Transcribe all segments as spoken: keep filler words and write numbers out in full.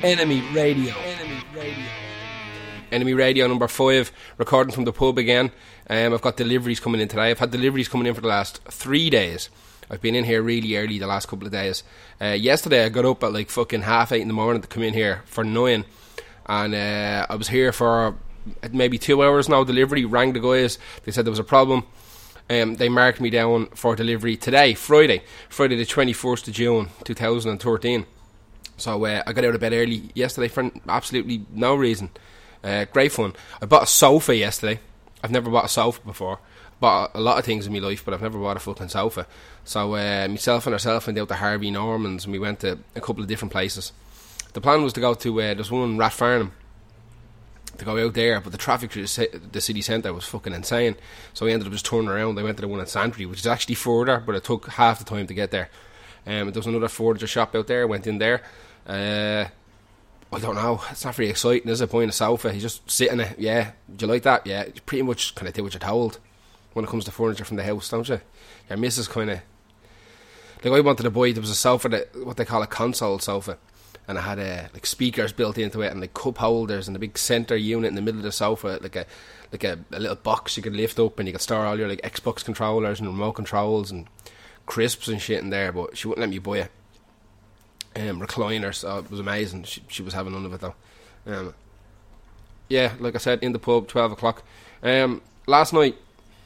Enemy Radio. Enemy Radio. Enemy Radio number five, recording from the pub again. Um, I've got deliveries coming in today. I've had deliveries coming in for the last three days. I've been in here really early the last couple of days. Uh, yesterday I got up at like fucking half eight in the morning to come in here for nine. And uh, I was here for maybe two hours now. Delivery, rang the guys. They said there was a problem. Um, they marked me down for delivery today, Friday. Friday the twenty-first of June, two thousand thirteen. So uh, I got out of bed early yesterday for absolutely no reason. Uh, great fun. I bought a sofa yesterday. I've never bought a sofa before. Bought a lot of things in my life, but I've never bought a fucking sofa. So uh, myself and herself went out to Harvey Norman's and we went to a couple of different places. The plan was to go to, uh, there's one in Rathfarnham, to go out there, but the traffic through the city centre was fucking insane. So we ended up just turning around. I went to the one in Santry, which is actually further, but it took half the time to get there. Um, there was another furniture shop out there. Went in there. Uh, I don't know. It's not very exciting, is it? Buying a sofa. You just sit in it. Yeah. Do you like that? Yeah. You pretty much kind of do what you're told when it comes to furniture from the house, don't you? Your missus kind of... Like, I wanted to buy... There was a sofa, that what they call a console sofa. And it had uh, like speakers built into it and like cup holders and a big centre unit in the middle of the sofa, like a like a, a little box you could lift up and you could store all your like Xbox controllers and remote controls and crisps and shit in there. But she wouldn't let me buy it. Um, recliners, so it was amazing. She, she was having none of it though. Um, yeah, like I said, in the pub, twelve o'clock. Um, last night,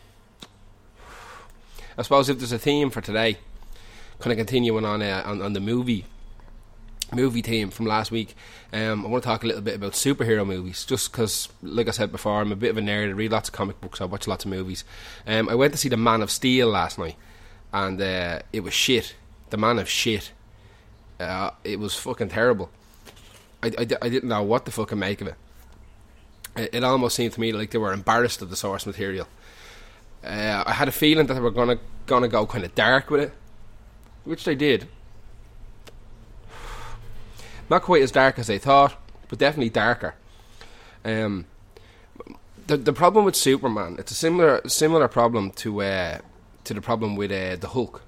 I suppose if there's a theme for today, kind of continuing on uh, on, on the movie. movie theme from last week, um, I want to talk a little bit about superhero movies, just because, like I said before, I'm a bit of a nerd. I read lots of comic books, I watch lots of movies. um, I went to see The Man of Steel last night, and uh, it was shit. The Man of Shit. Uh, it was fucking terrible. I, I, I didn't know what the fucking make of it. it it almost seemed to me like they were embarrassed of the source material. uh, I had a feeling that they were gonna, gonna go kind of dark with it, which they did. Not quite as dark as they thought, but definitely darker. Um, the the problem with Superman, it's a similar similar problem to uh, to the problem with uh, the Hulk,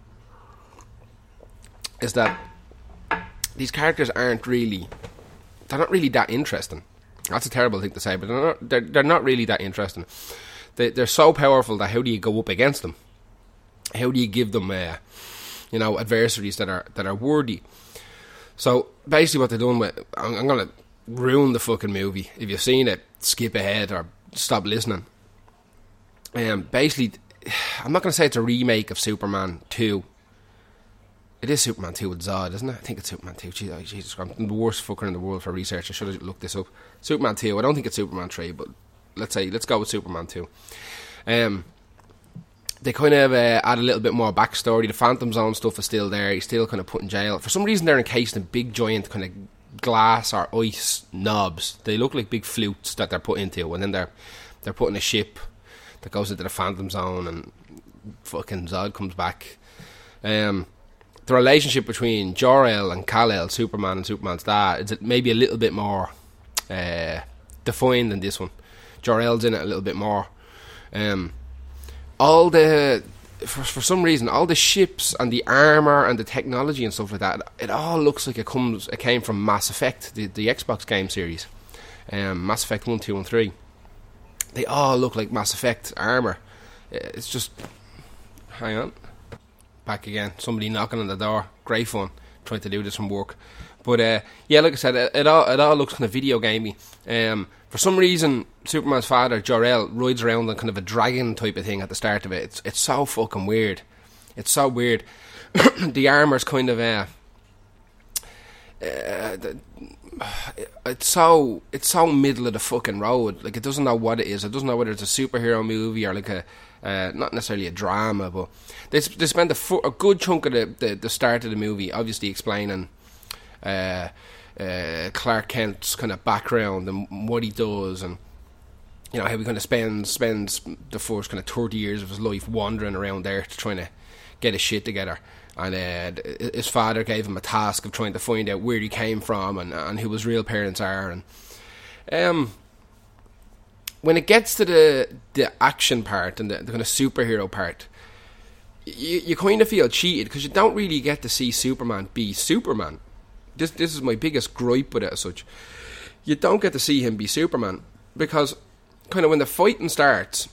is that these characters aren't really, they're not really that interesting. That's a terrible thing to say, but they're not, they're, they're not really that interesting. They, they're so powerful that how do you go up against them? How do you give them, uh, you know, adversaries that are that are worthy? So basically what they're doing with... I'm, I'm going to ruin the fucking movie. If you've seen it, skip ahead or stop listening. Um, basically, I'm not going to say it's a remake of Superman two. It is Superman two with Zod, isn't it? I think it's Superman two. Jesus, oh, Jesus Christ, I'm the worst fucker in the world for research. I should have looked this up. Superman two. I don't think it's Superman three, but let's say, let's go with Superman two. Um... They kind of uh, add a little bit more backstory. The Phantom Zone stuff is still there. He's still kind of put in jail. For some reason, they're encased in big, giant kind of glass or ice knobs. They look like big flutes that they're put into. And then they're they're put in a ship that goes into the Phantom Zone, and fucking Zod comes back. Um, the relationship between Jor-El and Kal-El, Superman and Superman's dad, is maybe a little bit more uh, defined than this one. Jor-El's in it a little bit more. Um... All the, for, for some reason, all the ships and the armour and the technology and stuff like that, it all looks like it comes, it came from Mass Effect, the, the Xbox game series. Um, Mass Effect one, two and three. They all look like Mass Effect armour. It's just... Hang on. Back again. Somebody knocking on the door. Great fun. Trying to do this from work. But, uh, yeah, like I said, it, it, all, it all looks kind of video gamey. Um... For some reason, Superman's father, Jor-El, rides around on kind of a dragon type of thing at the start of it. It's it's so fucking weird. It's so weird. The armour's kind of... Uh, uh, it's so it's so middle of the fucking road. Like, it doesn't know what it is. It doesn't know whether it's a superhero movie or like a... Uh, not necessarily a drama, but... They, they spend a, fu- a good chunk of the, the, the start of the movie obviously explaining... Uh, Uh, Clark Kent's kind of background and what he does, and you know how he kind of spends spends the first kind of thirty years of his life wandering around there to trying to get his shit together. And uh, his father gave him a task of trying to find out where he came from and, and who his real parents are. And um, when it gets to the the action part and the, the kind of superhero part, you you kind of feel cheated because you don't really get to see Superman be Superman. this this is my biggest gripe with it as such. You don't get to see him be Superman because kind of when the fighting starts,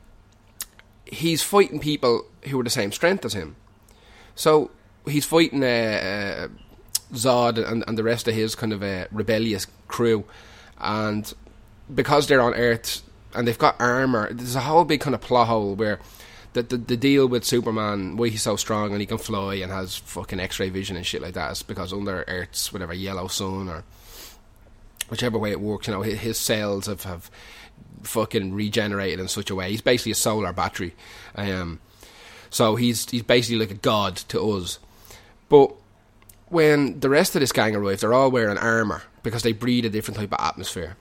he's fighting people who are the same strength as him. So he's fighting uh, uh, Zod and, and the rest of his kind of uh, rebellious crew, and because they're on Earth and they've got armor, there's a whole big kind of plot hole where the, the the deal with Superman, why he's so strong and he can fly and has fucking X-ray vision and shit like that, is because under Earth's whatever yellow sun or whichever way it works, you know, his, his cells have, have fucking regenerated in such a way. He's basically a solar battery. Um, so he's he's basically like a god to us. But when the rest of this gang arrive, they're all wearing armour because they breathe a different type of atmosphere.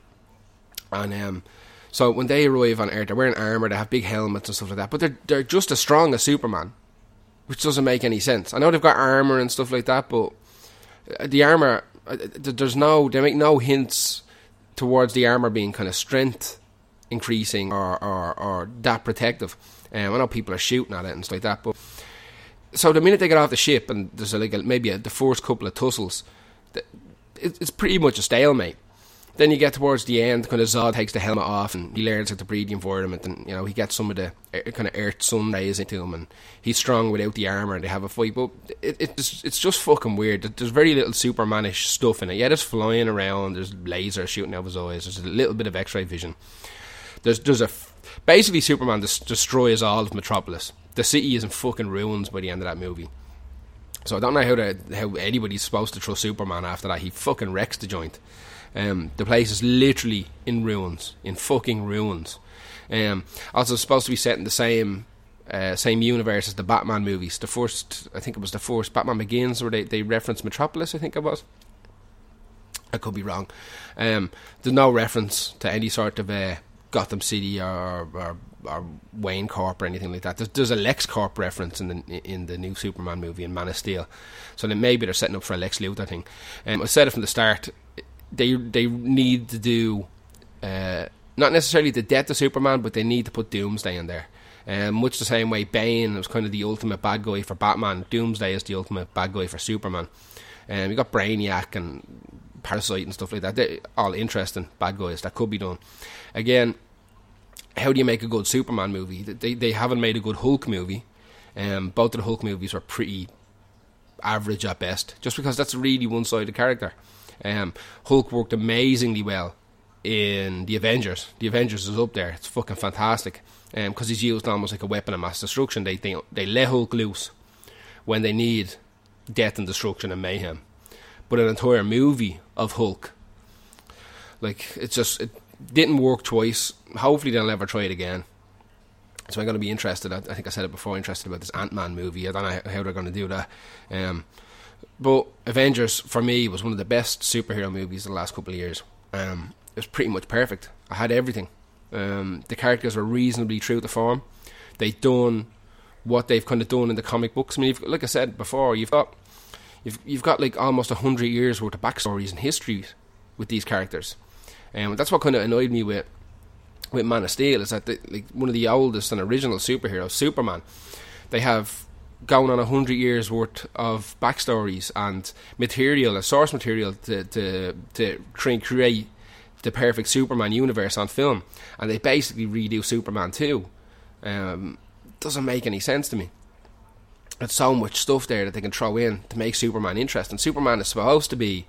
And um, so when they arrive on Earth, they're wearing armour, they have big helmets and stuff like that, but they're they're just as strong as Superman, which doesn't make any sense. I know they've got armour and stuff like that, but the armour, there's no, they make no hints towards the armour being kind of strength increasing or, or, or that protective. Um, I know people are shooting at it and stuff like that, but so the minute they get off the ship and there's a, like a, maybe a, the first couple of tussles, it, it's pretty much a stalemate. Then you get towards the end, kind of Zod takes the helmet off and he learns how to breathe the environment, and you know he gets some of the kind of Earth sun rays into him, and he's strong without the armor. And they have a fight, but it, it's it's just fucking weird. There's very little Supermanish stuff in it. Yeah, there's flying around, there's lasers shooting out of his eyes, there's a little bit of X-ray vision. There's there's a basically Superman des- destroys all of Metropolis. The city is in fucking ruins by the end of that movie. So I don't know how to, how anybody's supposed to trust Superman after that. He fucking wrecks the joint. Um, the place is literally in ruins, in fucking ruins. Um, also, it's supposed to be set in the same uh, same universe as the Batman movies. The first, I think it was the first Batman Begins, where they, they referenced Metropolis, I think it was. I could be wrong. Um, there's no reference to any sort of uh, Gotham City or, or, or Wayne Corp or anything like that. There's, there's a Lex Corp reference in the in the new Superman movie in Man of Steel. So then maybe they're setting up for a Lex Luthor thing. Um, I said it from the start. They they need to do uh, not necessarily the death of Superman, but they need to put Doomsday in there. Um, much the same way Bane was kind of the ultimate bad guy for Batman, Doomsday is the ultimate bad guy for Superman. Um, you got Brainiac and Parasite and stuff like that. They're all interesting bad guys that could be done. Again, how do you make a good Superman movie? They they haven't made a good Hulk movie. Um, both of the Hulk movies were pretty average at best, just because that's a really one-sided character. Um, Hulk worked amazingly well in the Avengers. The Avengers is up there. It's fucking fantastic because um, he's used almost like a weapon of mass destruction. They, they they let Hulk loose when they need death and destruction and mayhem. But an entire movie of Hulk, like, it's just, it didn't work twice. Hopefully they'll never try it again. So I'm going to be interested. I think I said it before, interested about this Ant-Man movie. I don't know how they're going to do that. Um, but Avengers, for me, was one of the best superhero movies of the last couple of years. Um, it was pretty much perfect. I had everything. Um, the characters were reasonably true to form. They'd done what they've kind of done in the comic books. I mean, you've, like I said before, you've got you've you've got like almost a hundred years worth of backstories and histories with these characters. And um, that's what kind of annoyed me with with Man of Steel, is that the, like one of the oldest and original superheroes, Superman, they have going on a hundred years worth of backstories and material, and source material to to to try and create the perfect Superman universe on film, and they basically redo Superman two. Um, doesn't make any sense to me. There's so much stuff there that they can throw in to make Superman interesting. Superman is supposed to be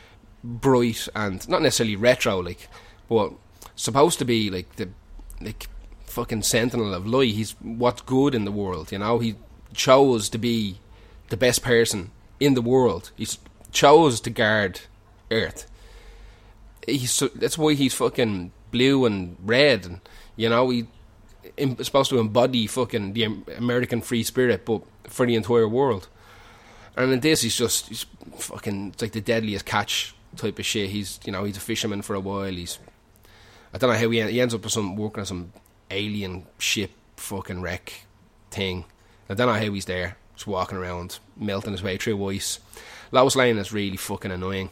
bright and not necessarily retro, like, but supposed to be like the like fucking sentinel of light. He's what's good in the world, you know. He chose to be the best person in the world. He chose to guard Earth. He's that's why he's fucking blue and red, and you know he is supposed to embody fucking the American free spirit, but for the entire world. And in this, he's just he's fucking it's like the deadliest catch type of shit. He's you know he's a fisherman for a while. He's I don't know how he, he ends up with some working on some alien ship fucking wreck thing. I don't know how he's there, just walking around, melting his way through ice. Lois Lane is really fucking annoying.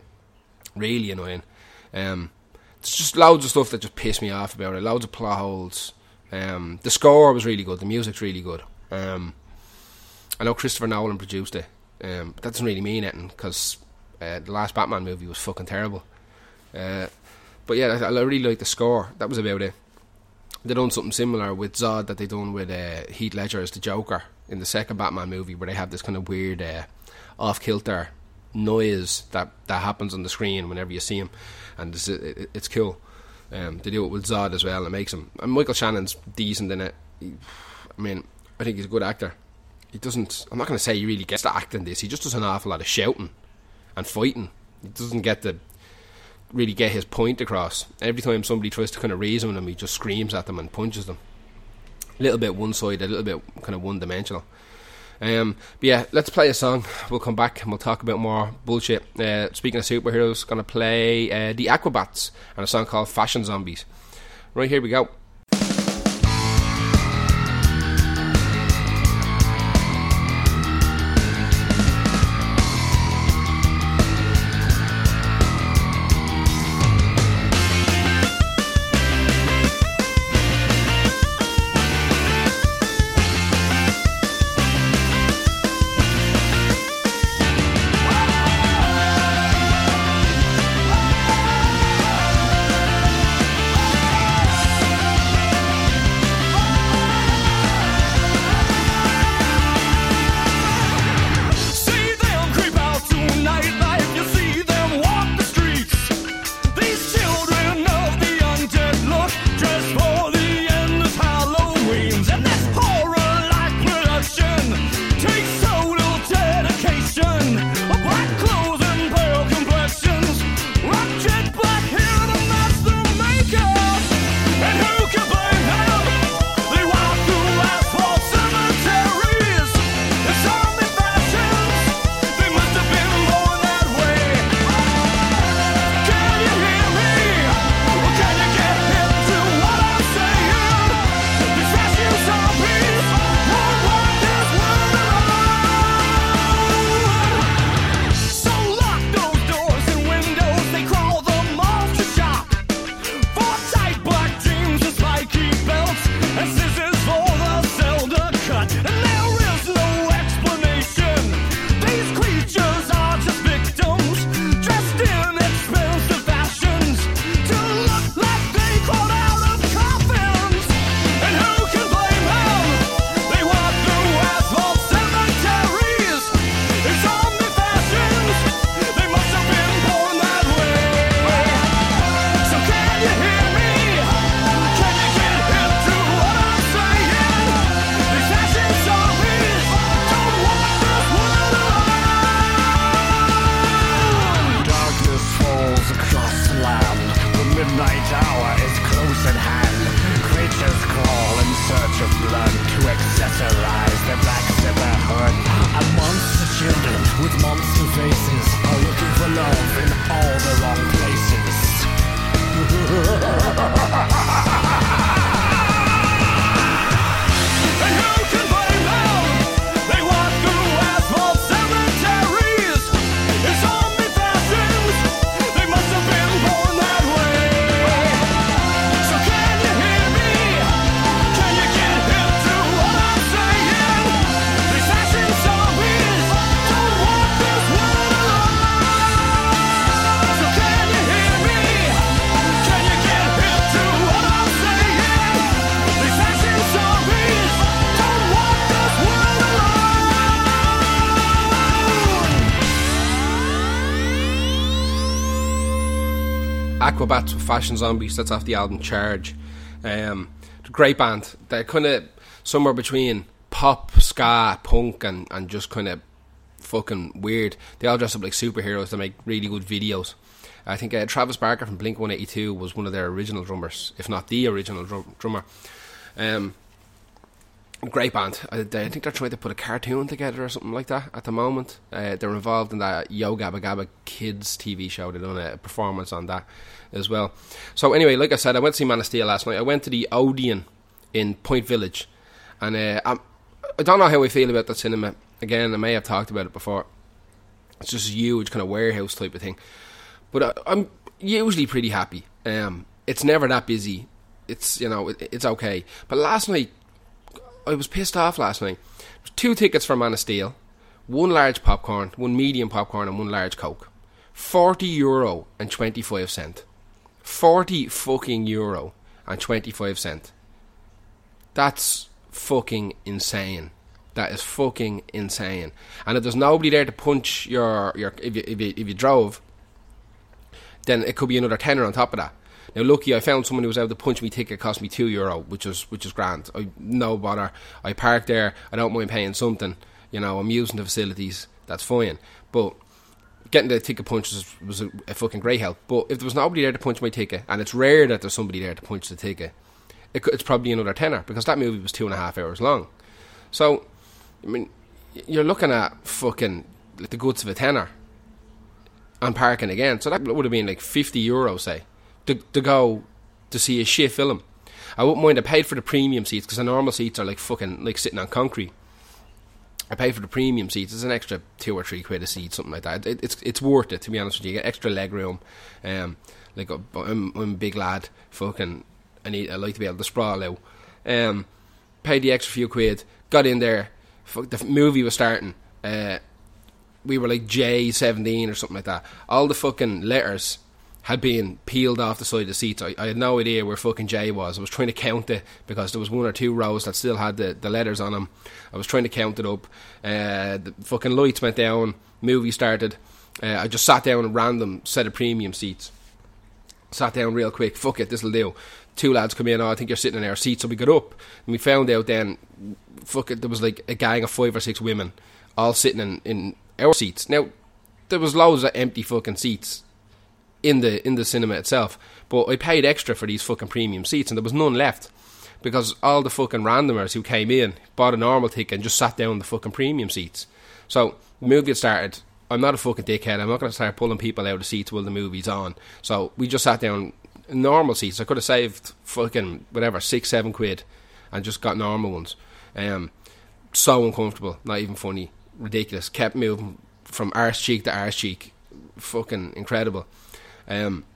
Really annoying. Um, there's just loads of stuff that just pissed me off about it. Loads of plot holes. Um, the score was really good. The music's really good. Um, I know Christopher Nolan produced it. Um, but that doesn't really mean anything, because Uh, the last Batman movie was fucking terrible. Uh, but yeah, I, I really like the score. That was about it. They done something similar with Zod that they done with uh, Heath Ledger as the Joker in the second Batman movie, where they have this kind of weird uh, off-kilter noise that, that happens on the screen whenever you see him, and it's, it, it's cool. Um, they do it with Zod as well, and it makes him. And Michael Shannon's decent in it. He, I mean, I think he's a good actor. He doesn't. I'm not going to say he really gets to act in this. He just does an awful lot of shouting and fighting. He doesn't get to really get his point across. Every time somebody tries to kind of reason with him, he just screams at them and punches them. A little bit one-sided, a little bit kind of one-dimensional. Um, but yeah, let's play a song. We'll come back and we'll talk about more bullshit. Uh, speaking of superheroes, going to play uh, the Aquabats and a song called Fashion Zombies. Right, here we go. Aquabats with Fashion Zombies. That's off the album Charge. Um, great band. They're kind of somewhere between pop, ska, punk, and, and just kind of fucking weird. They all dress up like superheroes. They make really good videos. I think uh, Travis Barker from Blink one eighty-two was one of their original drummers, if not the original drum- drummer. Um, great band. I, I think they're trying to put a cartoon together or something like that at the moment. Uh, they're involved in that Yo Gabba Gabba Kids T V show. They've done a performance on that as well. So anyway, like I said, I went to see Man of Steel last night. I went to the Odeon in Point Village, and uh, I'm, I don't know how I feel about the cinema. Again, I may have talked about it before. It's just a huge kind of warehouse type of thing, but I, I'm usually pretty happy. Um, it's never that busy. It's, you know, it, it's okay. But last night, I was pissed off last night. There was two tickets for Man of Steel, one large popcorn, one medium popcorn, and one large Coke. forty euro and twenty-five cent. forty fucking euro and twenty-five cent. That's fucking insane. That is fucking insane. And if there's nobody there to punch your, your if you if you if you drove, then it could be another tenner on top of that. Now, lucky I found someone who was able to punch me ticket. It cost me two euro, which was which is grand. I no bother. I parked there. I don't mind paying something. You know, I'm using the facilities. That's fine. But getting the ticket punch was, was a, a fucking great help. But if there was nobody there to punch my ticket, and it's rare that there's somebody there to punch the ticket, it could, it's probably another tenner, because that movie was two and a half hours long. So, I mean, you're looking at fucking like the goods of a tenner and parking again. So that would have been like fifty euro, say, to, to go to see a shit film. I wouldn't mind. I paid for the premium seats, because the normal seats are like fucking like sitting on concrete. I paid for the premium seats. It's an extra two or three quid a seat, something like that. It, it's it's worth it, to be honest with you. You get extra leg room. Um, like I'm, I'm a big lad. Fucking, I need. I like to be able to sprawl out. Um, paid the extra few quid. Got in there. Fuck, the movie was starting. Uh, we were like J seventeen or something like that. All the fucking letters had been peeled off the side of the seats. I, I had no idea where fucking J was. I was trying to count it, because there was one or two rows that still had the, the letters on them. I was trying to count it up. Uh, the fucking lights went down. Movie started. Uh, I just sat down a random set of premium seats. Sat down real quick. Fuck it, this'll do. Two lads come in. Oh, I think you're sitting in our seats. So we got up. And we found out then, fuck it, there was like a gang of five or six women all sitting in, in our seats. Now, there was loads of empty fucking seats in the in the cinema itself, but I paid extra for these fucking premium seats, and there was none left, because all the fucking randomers who came in bought a normal ticket and just sat down in the fucking premium seats. So the movie had started. I'm not a fucking dickhead. I'm not going to start pulling people out of the seats while the movie's on. So we just sat down in normal seats. I could have saved fucking whatever six seven quid and just got normal ones. Um, so uncomfortable, not even funny, ridiculous. Kept moving from arse cheek to arse cheek. Fucking incredible. Um,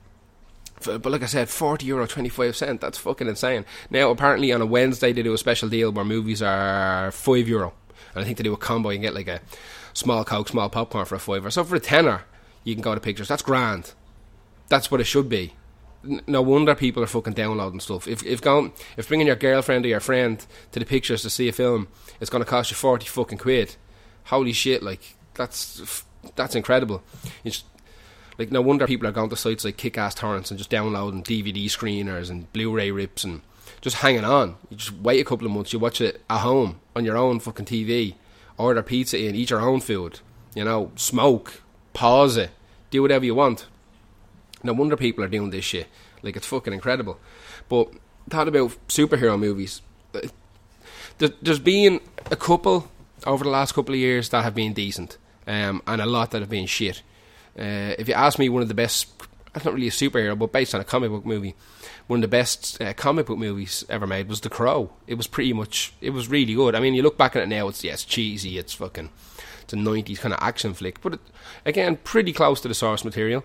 but like I said, forty euro twenty-five cent, that's fucking insane. Now apparently on a Wednesday they do a special deal where movies are five euro, and I think they do a combo. You can get like a small Coke, small popcorn for a fiver. So for a tenner you can go to pictures. That's grand. That's what it should be. No wonder people are fucking downloading stuff. If if going, if bringing your girlfriend or your friend to the pictures to see a film, it's going to cost you forty fucking quid. Holy shit! Like that's that's incredible. It's, like, no wonder people are going to sites like Kick-Ass Torrents and just downloading D V D screeners and Blu-ray rips and just hanging on. You just wait a couple of months, you watch it at home on your own fucking T V, order pizza in, eat your own food, you know, smoke, pause it, do whatever you want. No wonder people are doing this shit. Like, it's fucking incredible. But thought about superhero movies. There's been a couple over the last couple of years that have been decent, um, and a lot that have been shit. Uh, if you ask me, one of the best, that's not really a superhero, but based on a comic book movie, one of the best uh, comic book movies ever made was The Crow. It was pretty much, it was really good. I mean, you look back at it now, it's, yeah, it's cheesy, it's fucking, it's a nineties kind of action flick, but it, again, pretty close to the source material.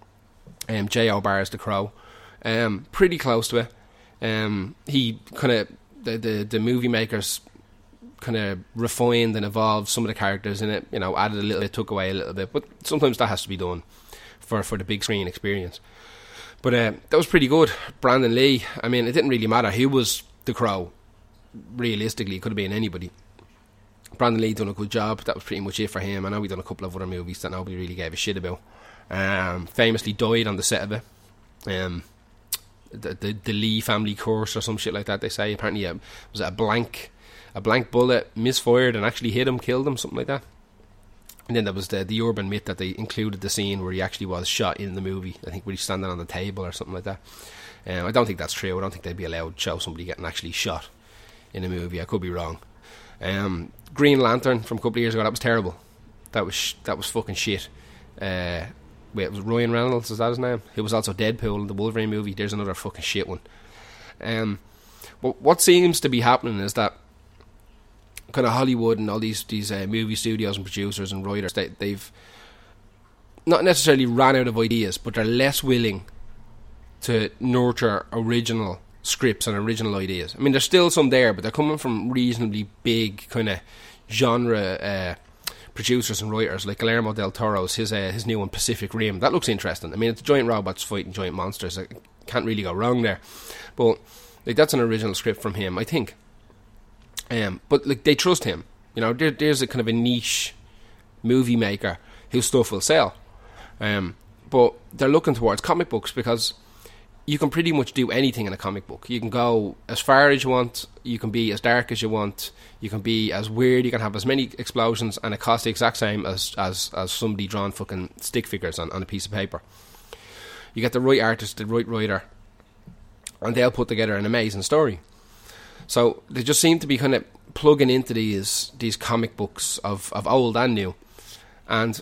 Um, J O Barr's The Crow, um, pretty close to it. Um, he kind of, the, the, the movie makers kind of refined and evolved some of the characters in it, you know, added a little bit, took away a little bit, but sometimes that has to be done for, for the big screen experience. But uh, that was pretty good. Brandon Lee, I mean, it didn't really matter who was the Crow. Realistically, it could have been anybody. Brandon Lee done a good job. That was pretty much it for him. I know we done a couple of other movies that nobody really gave a shit about. Um, famously died on the set of it. Um, the, the the Lee family curse or some shit like that, they say. Apparently, uh, was it a blank a blank bullet misfired and actually hit him, killed him, something like that. And then there was the, the urban myth that they included the scene where he actually was shot in the movie. I think where he's standing on the table or something like that. Um, I don't think that's true. I don't think they'd be allowed to show somebody getting actually shot in a movie. I could be wrong. Um, Green Lantern from a couple of years ago, that was terrible. That was sh- that was fucking shit. Uh, wait, it was Ryan Reynolds, is that his name? He was also Deadpool in the Wolverine movie. There's another fucking shit one. Um, but what seems to be happening is that kind of Hollywood and all these these uh, movie studios and producers and writers, they, they've not necessarily ran out of ideas, but they're less willing to nurture original scripts and original ideas. I mean, there's still some there, but they're coming from reasonably big kind of genre uh, producers and writers like Guillermo del Toro's his uh, his new one Pacific Rim. That looks interesting. I mean, it's giant robots fighting giant monsters. I can't really go wrong there. But like that's an original script from him, I think. Um, but like they trust him. You know, there, there's a kind of a niche movie maker whose stuff will sell. Um, but they're looking towards comic books because you can pretty much do anything in a comic book. You can go as far as you want, you can be as dark as you want, you can be as weird, you can have as many explosions, and it costs the exact same as, as, as somebody drawing fucking stick figures on, on a piece of paper. You get the right artist, the right writer, and they'll put together an amazing story. So they just seem to be kind of plugging into these these comic books of, of old and new. And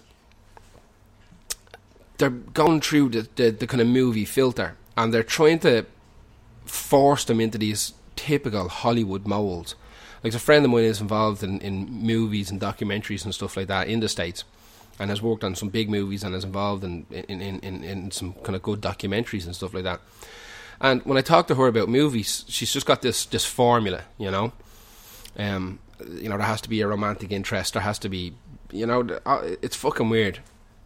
they're going through the, the, the kind of movie filter, and they're trying to force them into these typical Hollywood molds. Like a friend of mine is involved in, in movies and documentaries and stuff like that in the States, and has worked on some big movies and is involved in, in, in, in, in some kind of good documentaries and stuff like that. And when I talk to her about movies, she's just got this, this formula, you know. Um, you know, there has to be a romantic interest, there has to be, you know, it's fucking weird.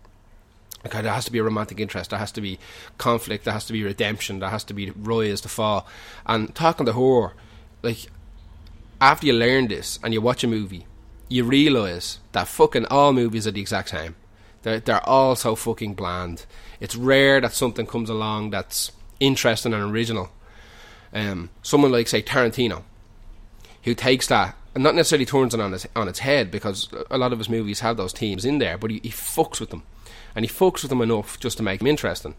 Okay, there has to be a romantic interest, there has to be conflict, there has to be redemption, there has to be rise to fall. And talking to her, like, after you learn this and you watch a movie, you realise that fucking all movies are the exact same. They're, they're all so fucking bland. It's rare that something comes along that's interesting and original. Um, someone like, say, Tarantino, who takes that and not necessarily turns it on its, on its head, because a lot of his movies have those themes in there, but he, he fucks with them. And he fucks with them enough just to make them interesting.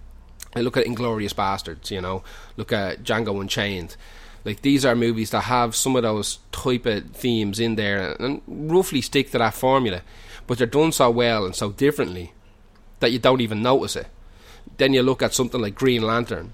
I look at Inglourious Bastards, you know, look at Django Unchained. Like, these are movies that have some of those type of themes in there and roughly stick to that formula, but they're done so well and so differently that you don't even notice it. Then you look at something like Green Lantern.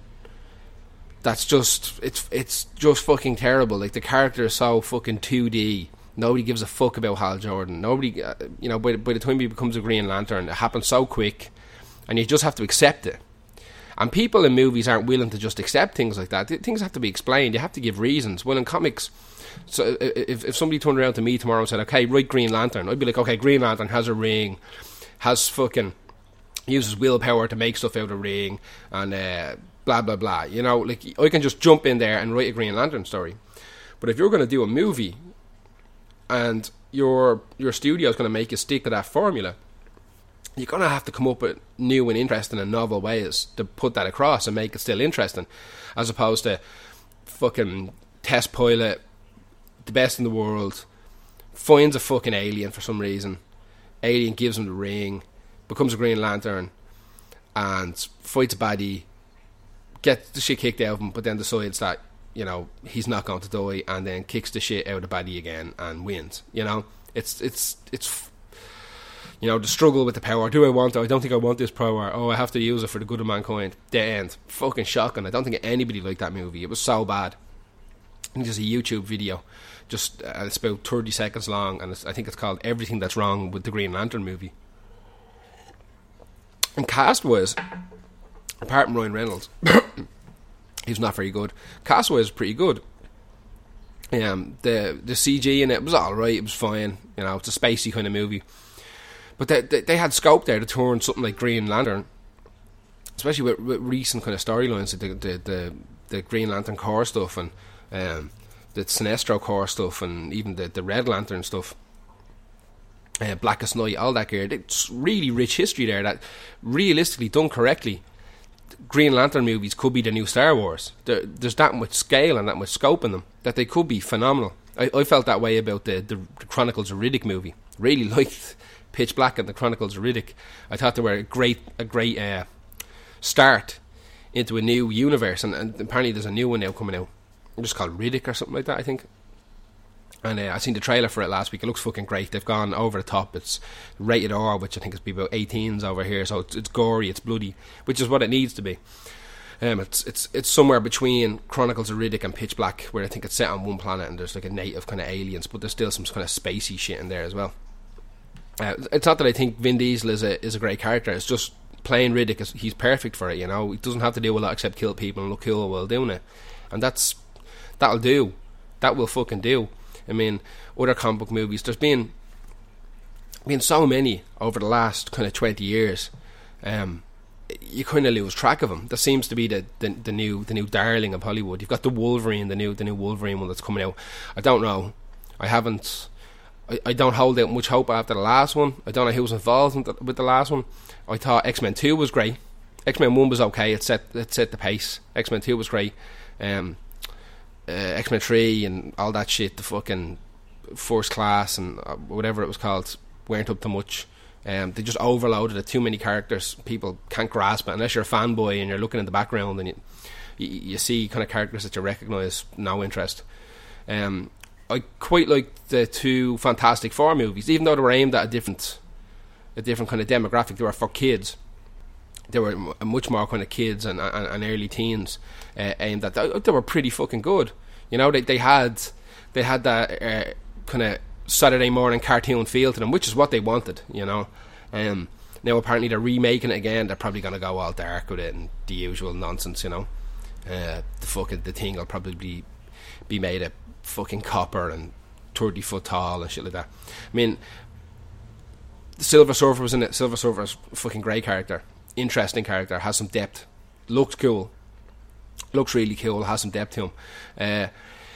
That's just, it's it's just fucking terrible. Like, the character is so fucking two D. Nobody gives a fuck about Hal Jordan. Nobody, uh, you know, by, by the time he becomes a Green Lantern, it happens so quick, and you just have to accept it. And people in movies aren't willing to just accept things like that. Things have to be explained. You have to give reasons. Well, in comics, so if if somebody turned around to me tomorrow and said, okay, write Green Lantern, I'd be like, okay, Green Lantern has a ring, has fucking, uses willpower to make stuff out of a ring, and uh, blah, blah, blah. You know, like, I can just jump in there and write a Green Lantern story. But if you're going to do a movie, and your your studio is going to make you stick to that formula, you're going to have to come up with new and interesting and novel ways to put that across and make it still interesting, as opposed to fucking test pilot, the best in the world, finds a fucking alien for some reason, alien gives him the ring, becomes a Green Lantern, and fights a baddie, gets the shit kicked out of him, but then decides that, you know, he's not going to die, and then kicks the shit out of the baddie again and wins. You know, it's it's it's you know, the struggle with the power. Do I want it? I don't think I want this power. Oh, I have to use it for the good of mankind. The end. Fucking shocking. I don't think anybody liked that movie. It was so bad. I think there's a YouTube video, just uh, it's about thirty seconds long, and it's, I think it's called "Everything That's Wrong with the Green Lantern Movie." And cast-wise, apart from Ryan Reynolds, he's not very good. Cast-wise, pretty good. Um, the the C G in it was alright. It was fine. You know, it's a spacey kind of movie. But they, they, they had scope there to turn something like Green Lantern, especially with, with recent kind of storylines, the, the the the Green Lantern Corps stuff, and um, the Sinestro Corps stuff, and even the, the Red Lantern stuff, uh, Blackest Night, all that gear. It's really rich history there that, realistically done correctly, Green Lantern movies could be the new Star Wars. There, there's that much scale and that much scope in them that they could be phenomenal. I, I felt that way about the, the, the Chronicles of Riddick movie. Really liked Pitch Black and the Chronicles of Riddick. I thought they were a great a great uh, start into a new universe, and, and apparently there's a new one now coming out. It's just called Riddick or something like that, I think. And uh, I seen the trailer for it last week. It looks fucking great. They've gone over the top. It's rated R, which I think is about eighteens over here, so it's, it's gory, it's bloody, which is what it needs to be. Um, it's it's it's somewhere between Chronicles of Riddick and Pitch Black, where I think it's set on one planet and there's like a native kind of aliens, but there's still some kind of spacey shit in there as well. Uh, it's not that I think Vin Diesel is a is a great character. It's just playing Riddick is, he's perfect for it. You know, he doesn't have to do a lot except kill people and look cool while doing it, and that's that'll do. That will fucking do. I mean, other comic book movies. There's been been so many over the last kind of twenty years. Um, you kind of lose track of them. That seems to be the, the the new the new darling of Hollywood. You've got the Wolverine, the new the new Wolverine one that's coming out. I don't know. I haven't. I, I don't hold out much hope after the last one. I don't know who was involved with the, with the last one. I thought X-Men two was great. X-Men one was okay. It set it set the pace. X-Men two was great. Um, uh, X-Men three and all that shit. The fucking First Class and uh, whatever it was called weren't up to much. Um, they just overloaded it. Too many characters. People can't grasp it unless you're a fanboy and you're looking in the background and you you, you see kind of characters that you recognise. No interest. Um, I quite like the two Fantastic Four movies, even though they were aimed at a different a different kind of demographic. They were for kids. They were much more kind of kids and, and, and early teens uh, aimed at. They were pretty fucking good. You know, they they had they had that uh, kind of Saturday morning cartoon feel to them, which is what they wanted, you know. Um, now apparently they're remaking it again. They're probably going to go all dark with it and the usual nonsense, you know. Uh, the fucking the thing will probably be, be made of fucking copper and thirty foot tall and shit like that. I mean, the Silver Surfer was in it. Silver Surfer's a fucking great character, interesting character, has some depth, looks cool, looks really cool, has some depth to him. Uh,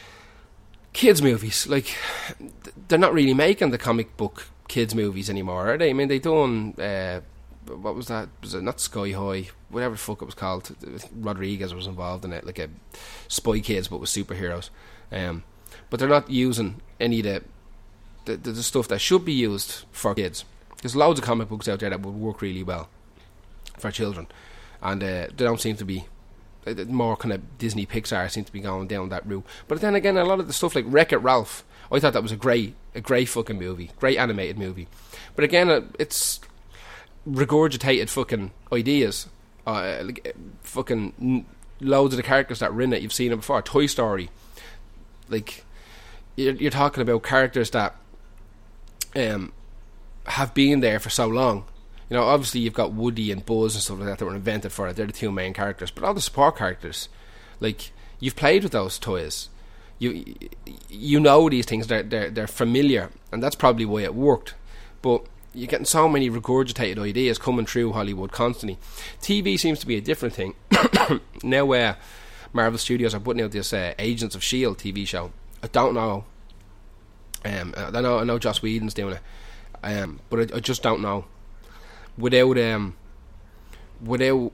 Kids movies, like, they're not really making the comic book kids movies anymore, are they? I mean, they done uh, what was that? Was it not Sky High? Whatever the fuck it was called. Rodriguez was involved in it, like a Spy Kids, but with superheroes. Um, but they're not using any of the the, the the stuff that should be used for kids. There's loads of comic books out there that would work really well for children, and uh, they don't seem to be. More kind of Disney Pixar seem to be going down that route. But then again, a lot of the stuff like Wreck-It Ralph, I thought that was a great, a great fucking movie, great animated movie. But again, it's regurgitated fucking ideas, uh, like, fucking loads of the characters that were in it. You've seen it before. Toy Story, like you're, you're talking about characters that um have been there for so long. You know, obviously you've got Woody and Buzz and stuff like that that were invented for it. They're the two main characters. But all the support characters, like, you've played with those toys. You you know these things. They're, they're, they're familiar. And that's probably why it worked. But you're getting so many regurgitated ideas coming through Hollywood constantly. T V seems to be a different thing. Now where uh, Marvel Studios are putting out this uh, Agents of S H I E L D T V show. I don't know. Um, I know I know Joss Whedon's doing it. Um, but I, I just don't know. Without um, without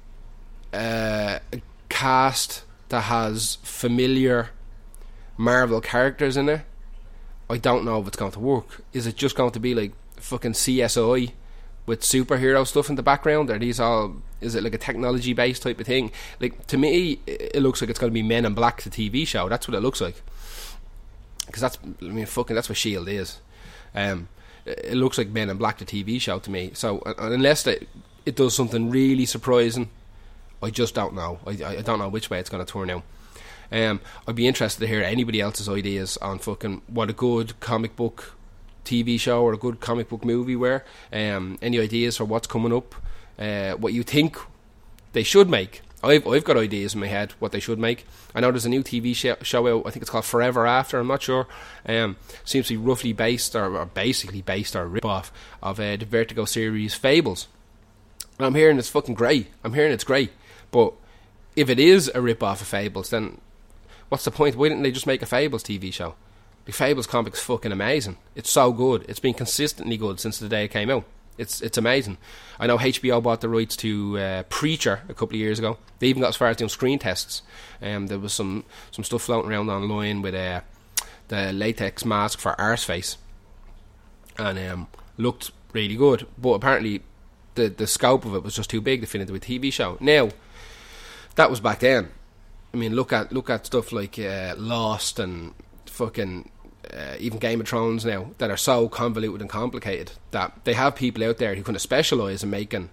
uh, a cast that has familiar Marvel characters in it, I don't know if it's going to work. Is it just going to be like fucking C S I with superhero stuff in the background? Are these all? Is it like a technology based type of thing? Like, to me, it looks like it's going to be Men in Black, the T V show. That's what it looks like. Because that's, I mean, fucking, that's what S H I E L D is. Um. It looks like Men in Black, the T V show to me. So uh, unless it, it does something really surprising, I just don't know. I, I don't know which way it's going to turn out. Um, I'd be interested to hear anybody else's ideas on fucking what a good comic book T V show or a good comic book movie were. Um, any ideas for what's coming up? Uh, what you think they should make? I've I've got ideas in my head what they should make. I know there's a new T V sh- show out. I think it's called Forever After. I'm not sure. Um, seems to be roughly based or, or basically based or rip off of uh, the Vertigo series Fables. And I'm hearing it's fucking great. I'm hearing it's great. But if it is a rip off of Fables, then what's the point? Why didn't they just make a Fables T V show? The Fables comic's fucking amazing. It's so good. It's been consistently good since the day it came out. It's it's amazing. I know H B O bought the rights to uh, Preacher a couple of years ago. They even got as far as doing screen tests. Um, there was some, some stuff floating around online with uh, the latex mask for Arseface, and um, looked really good. But apparently, the the scope of it was just too big to fit into a T V show. Now, that was back then. I mean, look at look at stuff like uh, Lost and fucking. Uh, even Game of Thrones now, that are so convoluted and complicated that they have people out there who kind of specialise in making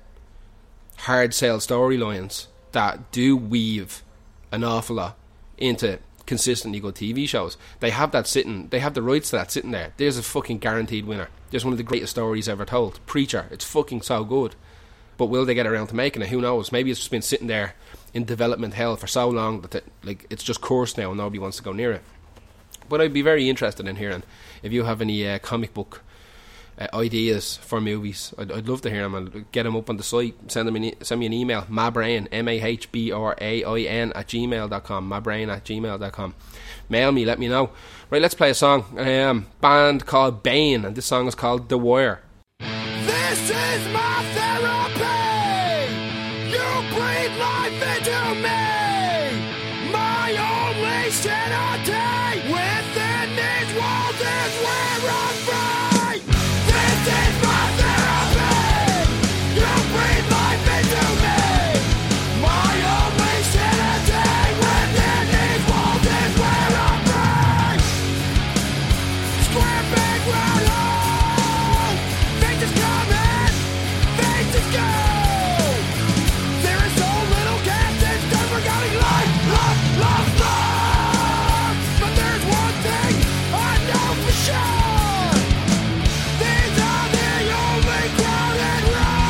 hard sell storylines that do weave an awful lot into consistently good T V shows. They have that sitting, they have the rights to that sitting there. There's a fucking guaranteed winner. There's one of the greatest stories ever told. Preacher, it's fucking so good. But will they get around to making it? Who knows? Maybe it's just been sitting there in development hell for so long that it, like it's just cursed now and nobody wants to go near it. But I'd be very interested in hearing if you have any uh, comic book uh, ideas for movies. I'd, I'd love to hear them. I'll get them up on the site. Send them an, send me an email. Mabrain, M A H B R A I N at gmail dot com. Mabrain at gmail dot com. Mail me, let me know. Right, let's play a song. Um, band called Bane, and this song is called The Wire. This is my therapy. You breathe life into me. My only sanity within these walls is where I'm free. This is my therapy. You breathe life into me. My only sanity within these walls is where I'm free. Square big round hole. Fate is coming. Fate is go. There is so little gas that's done for getting life, love, love, love. But there's one thing I know for sure. These are the only crowded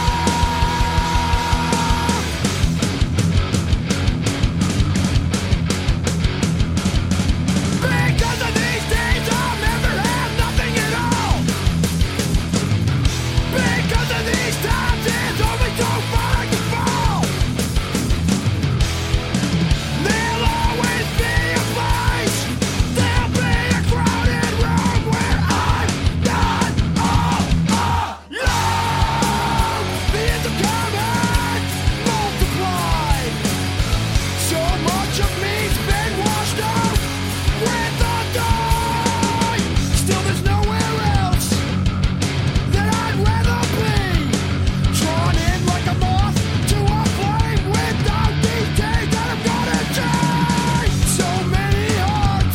roads. Because of these days I'll never have nothing at all. Because of these times it's only so far I can fall. There'll always be a place. There'll be a crowded room where I'm not all alone. The ends of coming multiplied. So much of me's been washed out with the tide. Still there's nowhere else that I'd rather be. Drawn in like a moth to a flame without these days that I'm gonna change. So many hearts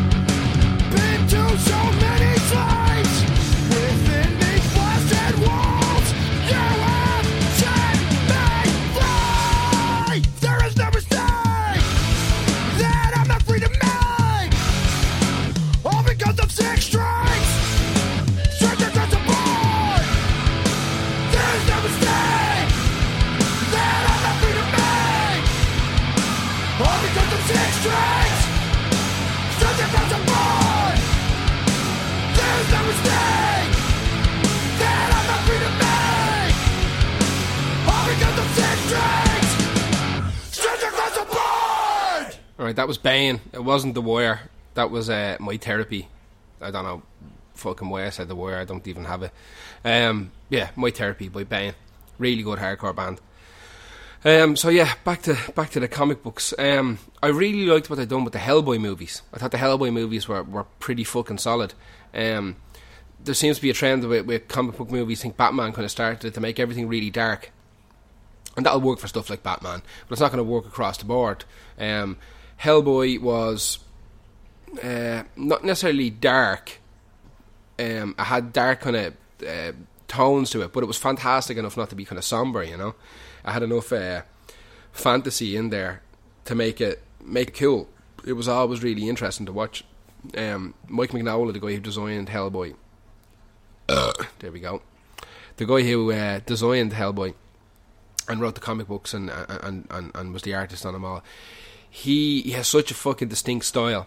been to so many slaves within these blasted walls. You have set me free. There is no mistake that I'm not free to make. All because of six strikes. Straight across the board. There's no mistake that I'm not free to make. All because of six strikes. Straight across the board. There's no mistake that I'm not free to make. All because of six strikes. Straight across the board. Alright, that was Bane. It wasn't The Wire. That was uh, My Therapy. I don't know fucking why I said The Wire. I don't even have it. Um, yeah, My Therapy by Bane. Really good hardcore band. Um, so yeah, back to back to the comic books. Um, I really liked what they'd done with the Hellboy movies. I thought the Hellboy movies were, were pretty fucking solid. Um, there seems to be a trend with, with comic book movies. I think Batman kind of started it to make everything really dark. And that'll work for stuff like Batman, but it's not going to work across the board. Um, Hellboy was uh, not necessarily dark. Um, it had dark kind of uh, tones to it, but it was fantastic enough not to be kind of somber, you know. I had enough uh, fantasy in there to make it make it cool. It was always really interesting to watch. Um, Mike Mignola, the guy who designed Hellboy, uh, there we go. The guy who uh, designed Hellboy and wrote the comic books and and, and and was the artist on them all. He, he has such a fucking distinct style,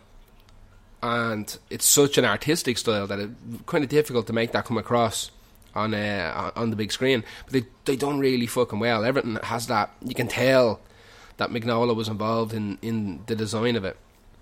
and it's such an artistic style that it's kind of difficult to make that come across on uh, on the big screen. But they they done really fucking well. Everything has that. You can tell that Mignola was involved in, in the design of it.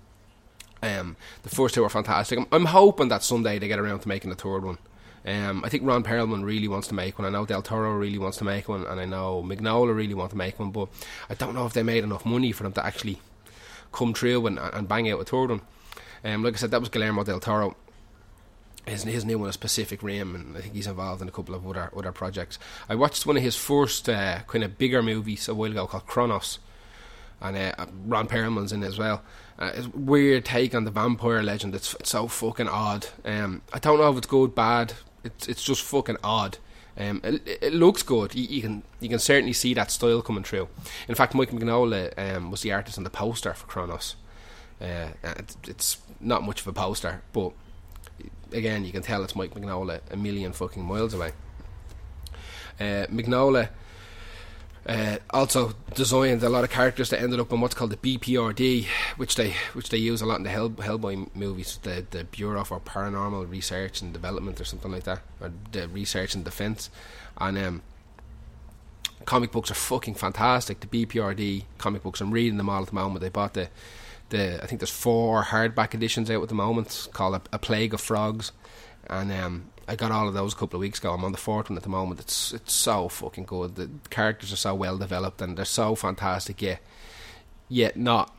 Um, the first two were fantastic. I'm, I'm hoping that someday they get around to making the third one. Um, I think Ron Perlman really wants to make one. I know Del Toro really wants to make one, and I know Mignola really wants to make one. But I don't know if they made enough money for them to actually come true and, and bang out a third one. Um, like I said, that was Guillermo Del Toro. His, his new one is Pacific Rim, and I think he's involved in a couple of other other projects. I watched one of his first uh, kind of bigger movies a while ago called Kronos, and uh, Ron Perlman's in it as well. Uh, it's a weird take on the vampire legend. It's, it's so fucking odd. Um, I don't know if it's good, bad. It's it's just fucking odd. Um, it, it looks good. You, you can you can certainly see that style coming through. In fact, Mike Mignola um, was the artist on the poster for Kronos. Uh, it, it's not much of a poster, but again, you can tell it's Mike Mignola a million fucking miles away. Uh, Mignola Uh, also designed a lot of characters that ended up in what's called the B P R D, which they which they use a lot in the Hell, Hellboy movies, the the Bureau for Paranormal Research and Development or something like that, or the Research and Defense. And um, comic books are fucking fantastic. The B P R D comic books, I'm reading them all at the moment. They bought the the I think there's four hardback editions out at the moment called A, a Plague of Frogs, and um. I got all of those a couple of weeks ago. I'm on the fourth one at the moment. It's it's so fucking good. The characters are so well developed and they're so fantastic. Yet, yet not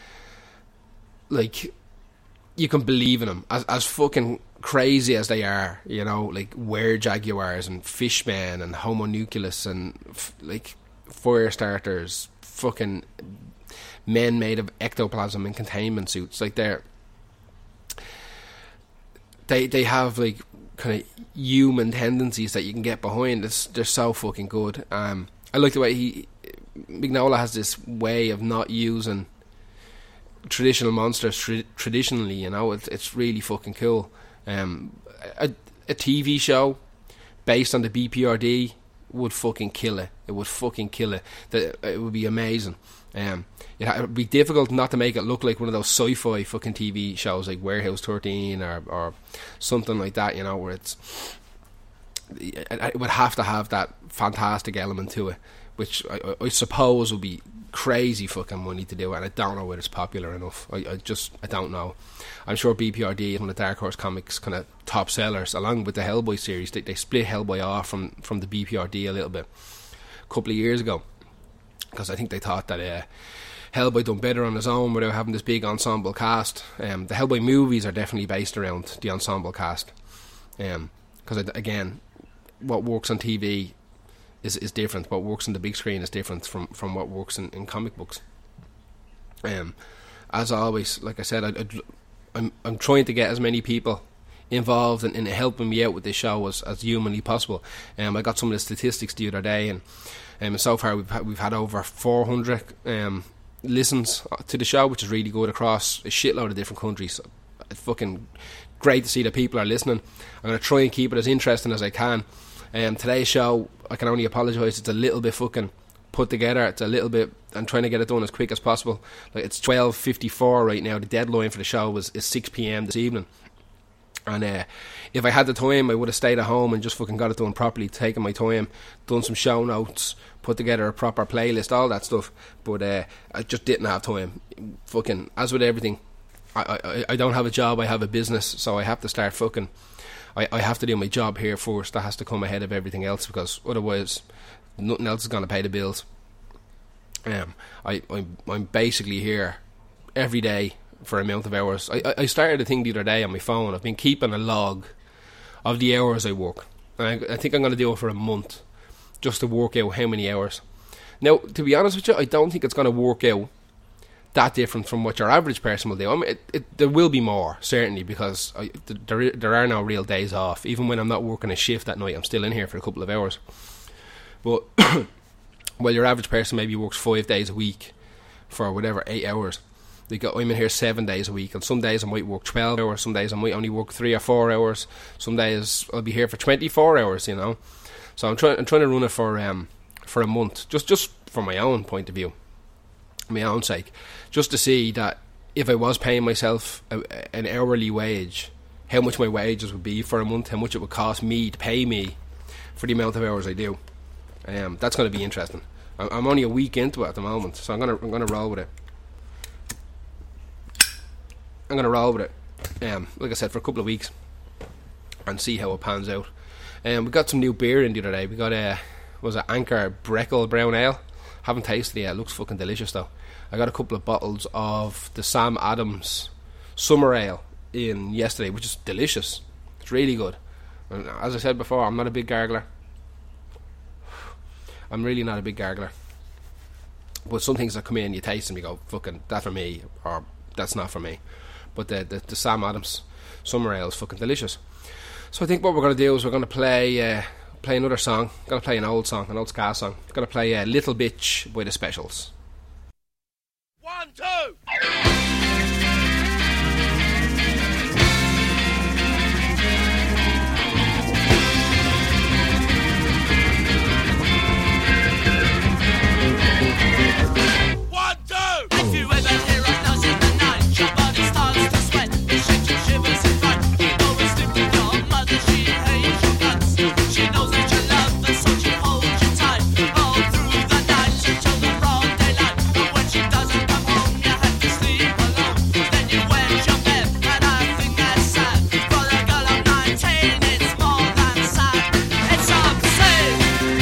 like you can believe in them. As as fucking crazy as they are, you know, like were-jaguars and fishmen and homunculus and f- like fire starters, fucking men made of ectoplasm in containment suits. Like they're they they have like kind of human tendencies that you can get behind. It's, they're so fucking good. Um, I like the way he Mignola has this way of not using traditional monsters tra- traditionally. You know, it's it's really fucking cool. Um, a, a T V show based on the B P R D would fucking kill it. It would fucking kill it. That it would be amazing. Um, it would be difficult not to make it look like one of those sci-fi fucking T V shows like Warehouse thirteen or or something like that, you know, where it's it, it would have to have that fantastic element to it, which I, I suppose would be crazy fucking money to do, and I don't know whether it's popular enough. I, I just I don't know. I'm sure B P R D is one of Dark Horse Comics' kind of top sellers, along with the Hellboy series. They, they split Hellboy off from from the B P R D a little bit a couple of years ago, because I think they thought that uh, Hellboy done better on his own without having this big ensemble cast. Um, the Hellboy movies are definitely based around the ensemble cast, because um, again, what works on T V is is different. What works on the big screen is different from, from what works in, in comic books. Um, as always, like I said, I, I, I'm I'm trying to get as many people involved in, in helping me out with this show as, as humanly possible. Um, I got some of the statistics the other day, and um, so far we've had, we've had over four hundred um, listens to the show, which is really good across a shitload of different countries. It's fucking great to see that people are listening. I'm going to try and keep it as interesting as I can. Um, today's show, I can only apologise, it's a little bit fucking put together. It's a little bit, I'm trying to get it done as quick as possible. Like, it's twelve fifty-four right now. The deadline for the show was is six p.m. this evening, and uh, if I had the time, I would have stayed at home and just fucking got it done properly, taken my time, done some show notes, put together a proper playlist, all that stuff. But uh, I just didn't have time. Fucking, as with everything, I, I, I don't have a job, I have a business, so I have to start fucking I, I have to do my job here first. That has to come ahead of everything else, because otherwise nothing else is going to pay the bills. Um, I, I'm, I'm basically here every day for a amount of hours. I, I started a thing the other day on my phone. I've been keeping a log of the hours I work, and I, I think I'm going to do it for a month, just to work out how many hours. Now, to be honest with you, I don't think it's going to work out that different from what your average person will do. I mean, it, it, there will be more, certainly, because I, there there are no real days off. Even when I'm not working a shift at night, I'm still in here for a couple of hours. But well, your average person maybe works five days a week for whatever, eight hours. They got, I'm in here seven days a week, and some days I might work twelve hours, some days I might only work three or four hours, some days I'll be here for twenty-four hours, you know. So I'm trying I'm trying to run it for um for a month, just just for my own point of view, my own sake, just to see that if I was paying myself a, an hourly wage, how much my wages would be for a month, how much it would cost me to pay me for the amount of hours I do. Um, that's going to be interesting. I'm, I'm only a week into it at the moment, so I'm gonna I'm gonna roll with it. I'm gonna roll with it. Um, like I said, for a couple of weeks, and see how it pans out. Um, we got some new beer in the other day. We got a was it Anchor Breckle Brown Ale. Haven't tasted it yet. It looks fucking delicious though. I got a couple of bottles of the Sam Adams Summer Ale in yesterday, which is delicious. It's really good. And as I said before, I'm not a big gargler. I'm really not a big gargler. But some things that come in, you taste them, you go, fucking, that's for me, or that's not for me. But the, the, the Sam Adams Summer Ale is fucking delicious. So I think what we're going to do is we're going to play uh, play another song. Going to play an old song, an old ska song. Going to play uh, Little Bitch by the Specials. One, two! One, two. If you ever hear a noise in the night, your body starts to sweat, you shake your shivers in fright. You know it's different, your mother, she hates your guts. She knows that you love her, so she holds you tight all through the night until the broad daylight. But when she doesn't come home, you have to sleep alone. Then you wet your bed, and I think that's sad. For a girl of nineteen, it's more than sad. It's obscene.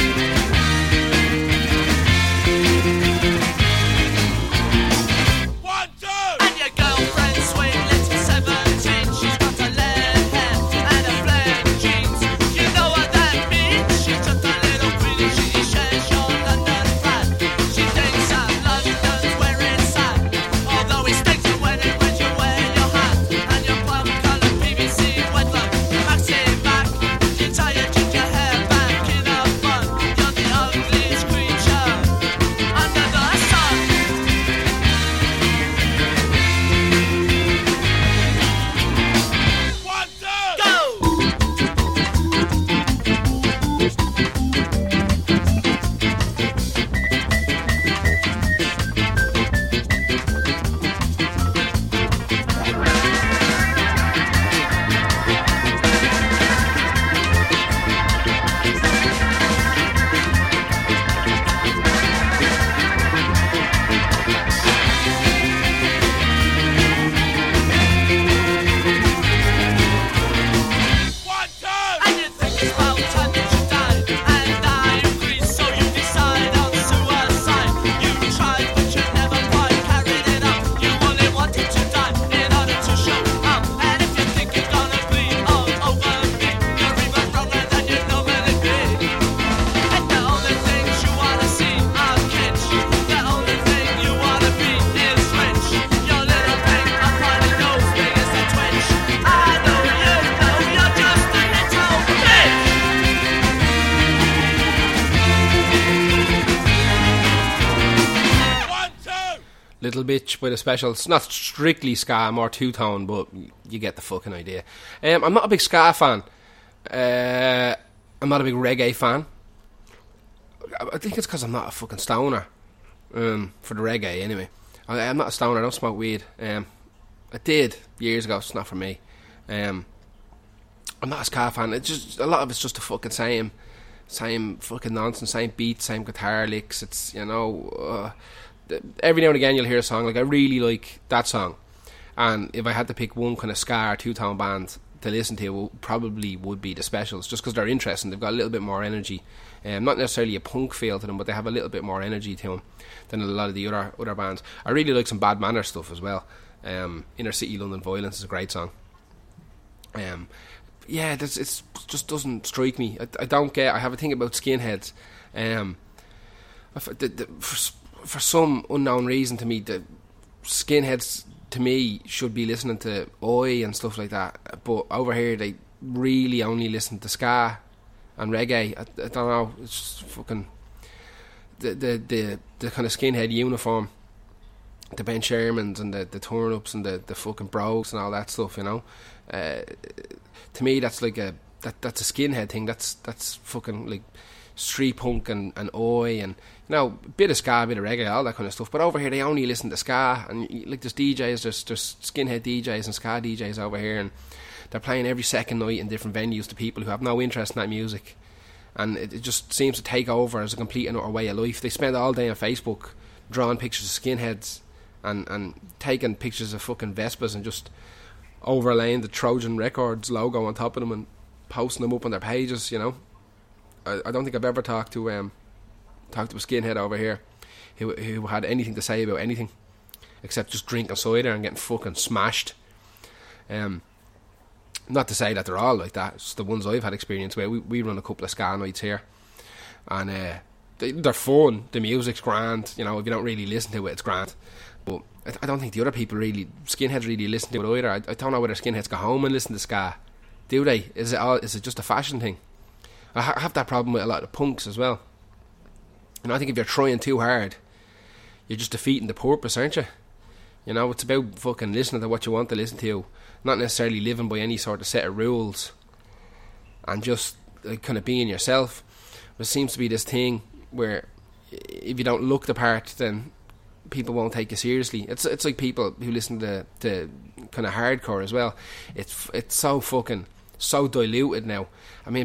One, two. And your girlfriend's sweet little seventeen. She's got a lead hair and a flared jeans. You know what that means? She's just a little queenie. She shares your London flat. She thinks that London's where it's at. Although it stinks of when it when you wear your hat and your plum coloured P V C wetlock. Maxi back, you tie your ginger hair back in a bun. You're the ugliest creature under the sun. One, two. Go! One, two. And you think it's about time that you died, and I agree, so you decide on suicide. You tried, but you never quite carried it up. You only wanted to die in order to show up. And if you think it's gonna be all over me, you're even wronger than you normally be. And the only things you wanna see are kids. The only thing you wanna be is rich. Your little pink, a funny nose, big as a twitch. I know you know you're just a little bitch. One, two. Little Bitch with a special. It's not strictly ska, more two-tone, but you get the fucking idea. Um, I'm not a big ska fan. Uh, I'm not a big reggae fan. I I think it's because I'm not a fucking stoner. Um, for the reggae, anyway. I, I'm not a stoner. I don't smoke weed. Um, I did years ago. It's not for me. Um, I'm not a ska fan. It's just a lot of it's just the fucking same, same fucking nonsense, same beats, same guitar licks. It's, you know, uh, th- every now and again you'll hear a song like I really like that song, and if I had to pick one kind of ska or two tone band to listen to, it would- probably would be the Specials, just because they're interesting. They've got a little bit more energy, um, not necessarily a punk feel to them, but they have a little bit more energy to them than a lot of the other other bands. I really like some Bad Manners stuff as well. Um, Inner City London Violence is a great song. Um, yeah, it's, it's just doesn't strike me. I, I don't get. I have a thing about skinheads. Um, for, the, the, for, s- for some unknown reason to me, the skinheads to me should be listening to Oi and stuff like that. But over here, they really only listen to ska and reggae. I, I don't know. It's just fucking the the the, the kind of skinhead uniform. The Ben Shermans and the, the turn ups and the, the fucking brogues and all that stuff, you know. Uh, to me, that's like a that that's a skinhead thing. That's that's fucking like street punk and, and oi and, you know, a bit of ska, a bit of reggae, all that kind of stuff. But over here, they only listen to ska, and y- like there's D Js, there's there's skinhead D Js and ska D Js over here, and they're playing every second night in different venues to people who have no interest in that music, and it, it just seems to take over as a complete and utter way of life. They spend all day on Facebook drawing pictures of skinheads and, and taking pictures of fucking Vespas and just overlaying the Trojan Records logo on top of them and posting them up on their pages, you know. I, I don't think I've ever talked to um talked to a skinhead over here who who had anything to say about anything except just drinking cider and getting fucking smashed. Um, not to say that they're all like that. It's the ones I've had experience with. We we run a couple of ska nights here, and uh, they, they're fun. The music's grand. You know, if you don't really listen to it, it's grand. But I, I don't think the other people really, skinheads really listen to it either. I, I don't know whether skinheads go home and listen to ska. Do they? Is it all? Is it just a fashion thing? I ha- have that problem with a lot of punks as well. And I think if you're trying too hard, you're just defeating the purpose, aren't you? You know, it's about fucking listening to what you want to listen to, not necessarily living by any sort of set of rules, and just like kind of being yourself. There seems to be this thing where if you don't look the part, then people won't take you seriously. It's it's like people who listen to, to kind of hardcore as well. It's it's so fucking so diluted now. I mean,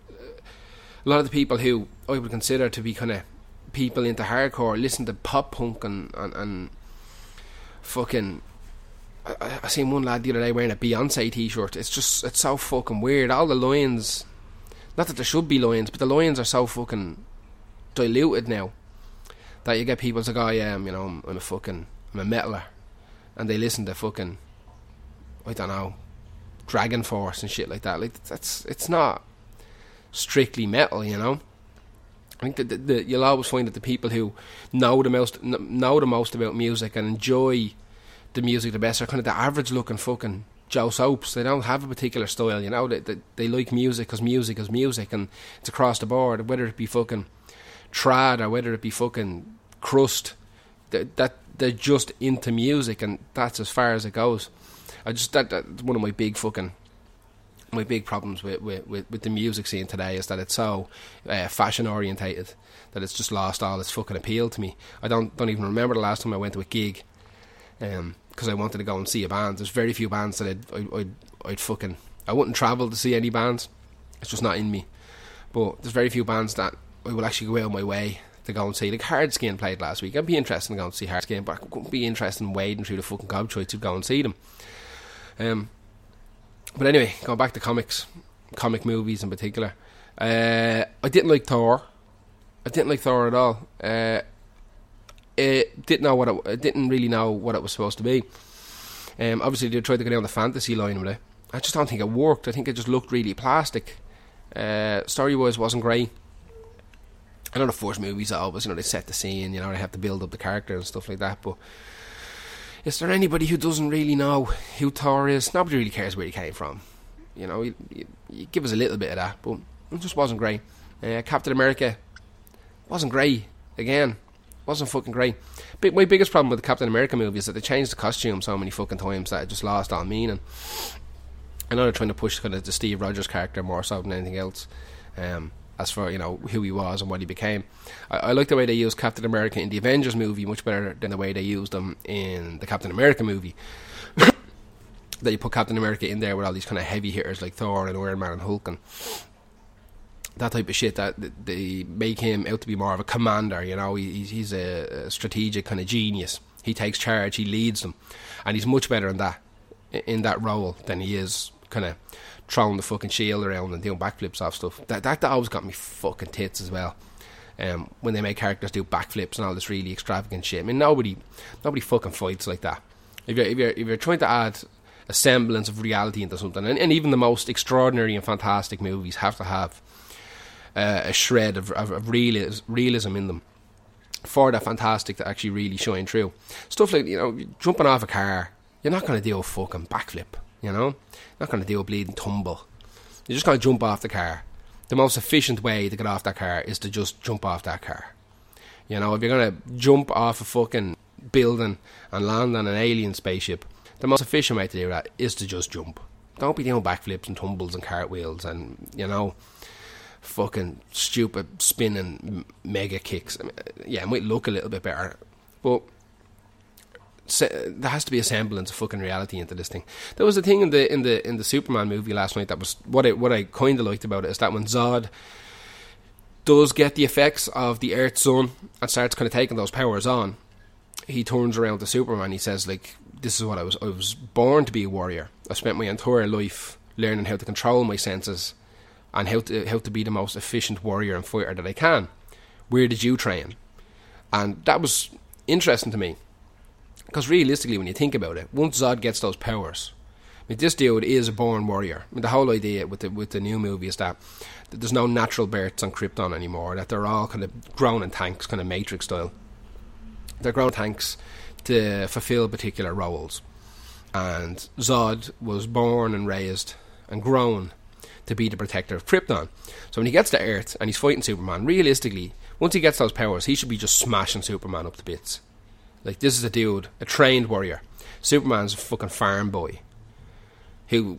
a lot of the people who I would consider to be kind of people into hardcore listen to pop punk and and, and fucking. I, I seen one lad the other day wearing a Beyonce t-shirt. It's just it's so fucking weird. All the lines, not that there should be lines, but the lines are so fucking diluted now that you get people like, oh yeah, I'm, you know, I'm, I'm a fucking, I'm a metaler, and they listen to fucking, I don't know, Dragon Force and shit like that. Like that's, it's not strictly metal, you know. I think that the, the, you'll always find that the people who know the most, know the most about music and enjoy the music the best are kind of the average looking fucking Joe Soaps. They don't have a particular style, you know. They they, they like music because music is music, and it's across the board, whether it be fucking trad or whether it be fucking crust. That, that they're just into music, and that's as far as it goes. I just that that's one of my big fucking my big problems with with, with, with the music scene today is that it's so uh, fashion orientated that it's just lost all its fucking appeal to me. I don't don't even remember the last time I went to a gig um because I wanted to go and see a band. There's very few bands that I'd, I'd, I'd, I'd fucking I wouldn't travel to see any bands. It's just not in me. But there's very few bands that I will actually go out of my way to go and see. Like Hardskin played last week. I'd be interested in going to see Hardskin, but I wouldn't be interested in wading through the fucking gobshite to go and see them. Um, but anyway, going back to comics, comic movies in particular. Uh, I didn't like Thor. I didn't like Thor at all. Uh, it didn't know what it, I didn't really know what it was supposed to be. Um, obviously they tried to go down the fantasy line with it. I just don't think it worked. I think it just looked really plastic. Uh, story wise wasn't great. I know the first movies always, you know, they set the scene, you know, they have to build up the character and stuff like that, but is there anybody who doesn't really know who Thor is? Nobody really cares where he came from. You know, you, you, you give us a little bit of that, but it just wasn't great. Uh, Captain America wasn't great. Again, wasn't fucking great. But my biggest problem with the Captain America movie is that they changed the costume so many fucking times that it just lost all meaning. I know they're trying to push kind of the Steve Rogers character more so than anything else. Um, as for, you know, who he was and what he became. I, I like the way they used Captain America in the Avengers movie much better than the way they used him in the Captain America movie. That you put Captain America in there with all these kind of heavy hitters like Thor and Iron Man and Hulk and that type of shit, that they make him out to be more of a commander, you know. He, he's a, a strategic kind of genius. He takes charge, he leads them, and he's much better in that in that role than he is kind of throwing the fucking shield around and doing backflips off stuff. That that, that always got me fucking tits as well. Um, when they make characters do backflips and all this really extravagant shit. I mean, nobody nobody fucking fights like that. If you're if you're, if you're trying to add a semblance of reality into something, and, and even the most extraordinary and fantastic movies have to have uh, a shred of, of, of realis- realism in them for that fantastic to actually really shine through. Stuff like, you know, jumping off a car, you're not going to do a fucking backflip, you know? You're not going to do a bleeding tumble. You're just going to jump off the car. The most efficient way to get off that car is to just jump off that car. You know, if you're going to jump off a fucking building and land on an alien spaceship, the most efficient way to do that is to just jump. Don't be doing backflips and tumbles and cartwheels and, you know, fucking stupid spinning mega kicks. I mean, yeah, it might look a little bit better, but se- there has to be a semblance of fucking reality into this thing. There was a thing in the in the in the Superman movie last night that was what I what I kind of liked about it is that when Zod does get the effects of the Earth's sun and starts kind of taking those powers on, he turns around to Superman. He says, like, this is what I was I was born to be a warrior. I spent my entire life learning how to control my senses and how to how to be the most efficient warrior and fighter that I can. Where did you train? And that was interesting to me, because realistically, when you think about it, once Zod gets those powers, I mean, this dude is a born warrior. I mean, the whole idea with the with the new movie is that, that there's no natural births on Krypton anymore. That they're all kind of grown in tanks, kind of Matrix style. They're grown tanks to fulfill particular roles. And Zod was born and raised and grown to be the protector of Krypton. So when he gets to Earth and he's fighting Superman, realistically, once he gets those powers, he should be just smashing Superman up to bits. Like, this is a dude, a trained warrior. Superman's a fucking farm boy who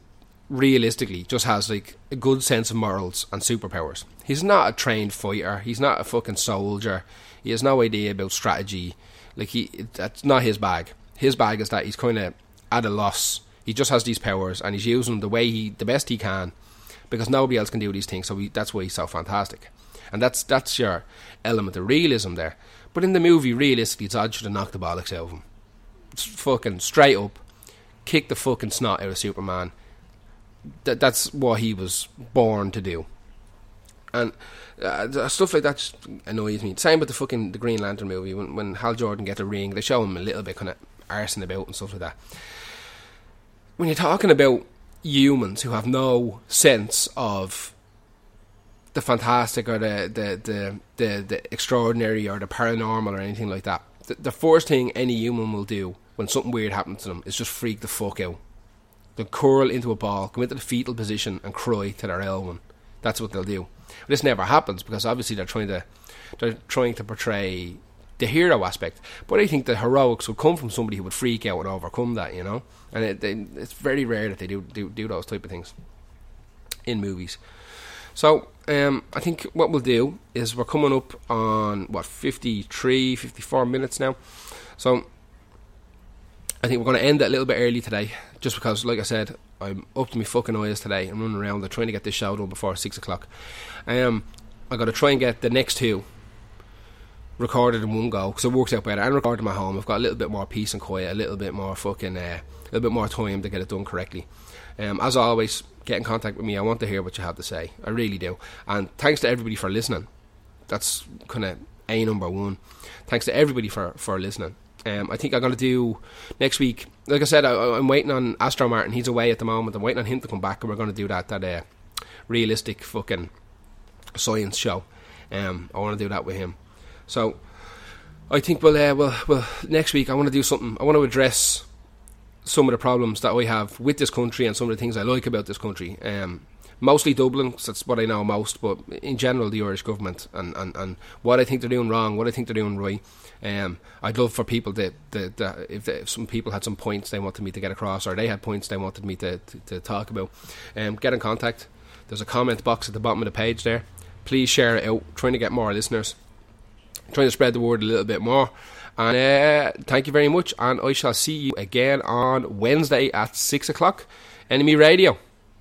realistically just has like a good sense of morals and superpowers. He's not a trained fighter. He's not a fucking soldier. He has no idea about strategy. Like he, that's not his bag. His bag is that he's kind of at a loss. He just has these powers and he's using them the way he, the best he can, because nobody else can do these things. So he, that's why he's so fantastic. And that's that's your element of realism there. But in the movie, realistically, Zod should have knocked the bollocks out of him. It's fucking straight up, kick the fucking snot out of Superman. That that's what he was born to do. And uh, stuff like that just annoys me. Same with the fucking the Green Lantern movie. When when Hal Jordan gets a ring, they show him a little bit kind of arsing about and stuff like that. When you're talking about humans who have no sense of the fantastic or the the, the, the, the extraordinary or the paranormal or anything like that, the, the first thing any human will do when something weird happens to them is just freak the fuck out. They'll curl into a ball, come into the fetal position and cry to their Elwyn. That's what they'll do. But this never happens because obviously they're trying to they're trying to portray the hero aspect. But I think the heroics would come from somebody who would freak out and overcome that, you know. And it, they, it's very rare that they do, do do those type of things in movies. So um, I think what we'll do is we're coming up on what fifty-three, fifty-four minutes now. So I think we're going to end it a little bit early today, just because, like I said, I'm up to my fucking eyes today. I'm running around. I'm trying to get this show done before six o'clock. Um, I got to try and get the next two recorded in one go, because it works out better. And recorded them at home. I've got a little bit more peace and quiet, a little bit more fucking, uh, a little bit more time to get it done correctly. Um, as always, get in contact with me. I want to hear what you have to say. I really do. And thanks to everybody for listening. That's kind of A number one. Thanks to everybody for, for listening. Um, I think I'm going to do next week. Like I said, I, I'm waiting on Astro Martin. He's away at the moment. I'm waiting on him to come back, and we're going to do that that uh, realistic fucking science show. Um, I want to do that with him. So I think we'll, uh, well, well, next week I want to do something. I want to address some of the problems that I have with this country and some of the things I like about this country. Um, mostly Dublin, because that's what I know most, but in general the Irish government and, and, and what I think they're doing wrong, what I think they're doing right. Um, I'd love for people that, that, that if, they, if some people had some points they wanted me to get across, or they had points they wanted me to, to, to talk about, um, get in contact. There's a comment box at the bottom of the page there. Please share it out, trying to get more listeners, trying to spread the word a little bit more. And uh, thank you very much, and I shall see you again on Wednesday at six o'clock. Enemy Radio.